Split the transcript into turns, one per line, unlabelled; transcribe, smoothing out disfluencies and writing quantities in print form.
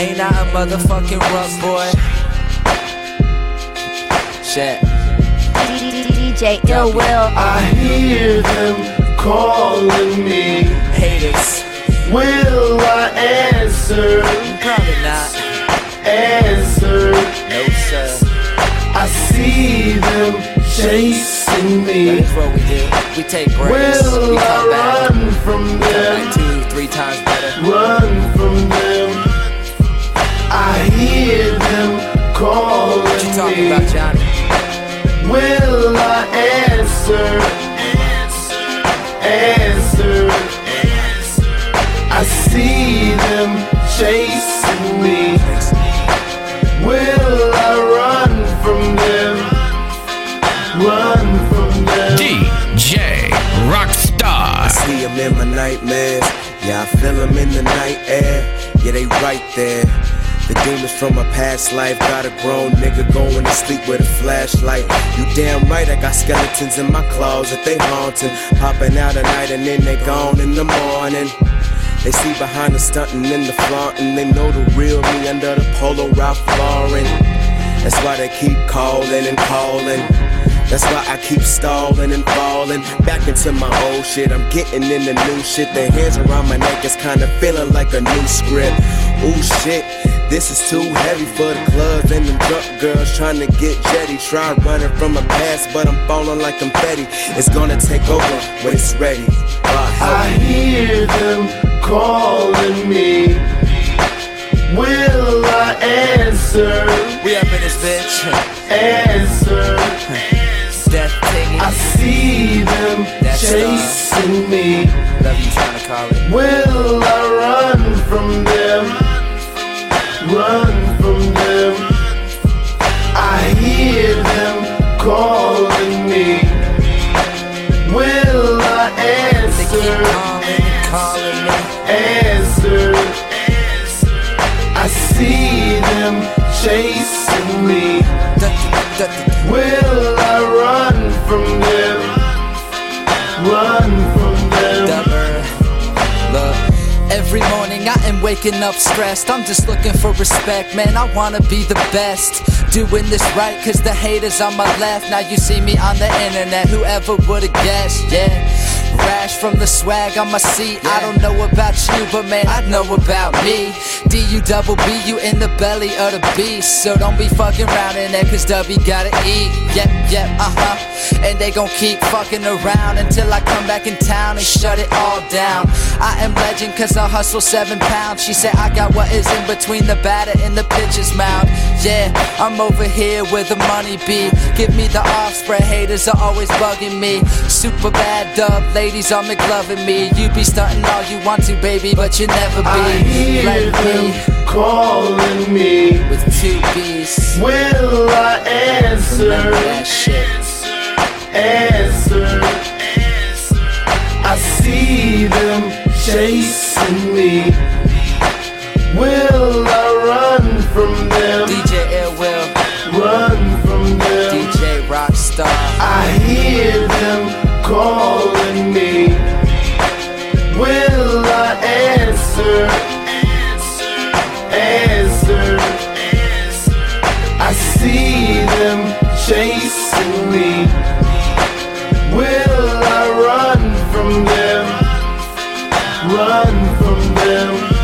Ain't I a motherfucking rough boy? Shit.
DJ Ill Will.
I hear them calling me.
Haters.
Will I answer?
Probably not.
Answer.
No sir.
I see them chasing me.
That's what we do. We take breaks.
Will
We
I
come back.
run from them?
Like 2-3 times better.
Run from them. I hear them calling
What you talking
me.
about, Johnny?
Will I answer? Answer. I see them chasing me. Will I run from them? Run from them.
DJ Rockstar.
I see them in my nightmares. Yeah, I feel them in the night air. Yeah, they right there. The demons from my past life. Got a grown nigga going to sleep with a flashlight. You damn right, I got skeletons in my closet. They haunting, popping out at night and then they gone in the morning. They see behind the stunting and the flaunting. They know the real me under the Polo Ralph Lauren. That's why they keep calling and calling. That's why I keep stalling and falling back into my old shit. I'm getting in the new shit. Their hands around my neck is kinda feeling like a new script. Ooh shit, this is too heavy for the clubs and them drunk girls trying to get jetty. Try running from my past, but I'm falling like confetti. It's gonna take over when it's ready.
I hear them calling me. Will I answer?
We up in this bitch.
Answer.
Death Tiggy.
I see them
That's
chasing me.
Love you trying to call it.
Will I run from them? Run from them. I hear them calling me. Will I
They keep
answer?
calling me.
Answer. I see them chasing me. Will I run from them? Run from them.
Look, every morning I am waking up stressed. I'm just looking for respect, man. I wanna be the best. Doing this right, cause the haters on my left. Now you see me on the internet, whoever would've guessed, yeah. Rash from the swag on my seat. I don't know about you, but man, I know about me. D-U-double-B, you in the belly of the beast. So don't be fucking around in there, cause W gotta eat. Yep, and they gon' keep fucking around until I come back in town and shut it all down. I am legend cause I hustle 7 pounds. She said I got what is in between the batter and the pitcher's mound. Yeah, I'm over here where the money be. Give me the offspring, haters are always bugging me. Super bad dub, ladies are McLoving me. You be stunting all you want to, baby, but you never be
I hear
like
them
me.
calling me.
With 2 B's.
Will I answer?
Remember that shit.
Answer. I see them chasing me. Will I run from them?
DJ Ill Will,
Run from them.
DJ Rockstar.
I hear them calling me. Will I answer? Answer. I see them chasing me. Will I run from them? Run from them.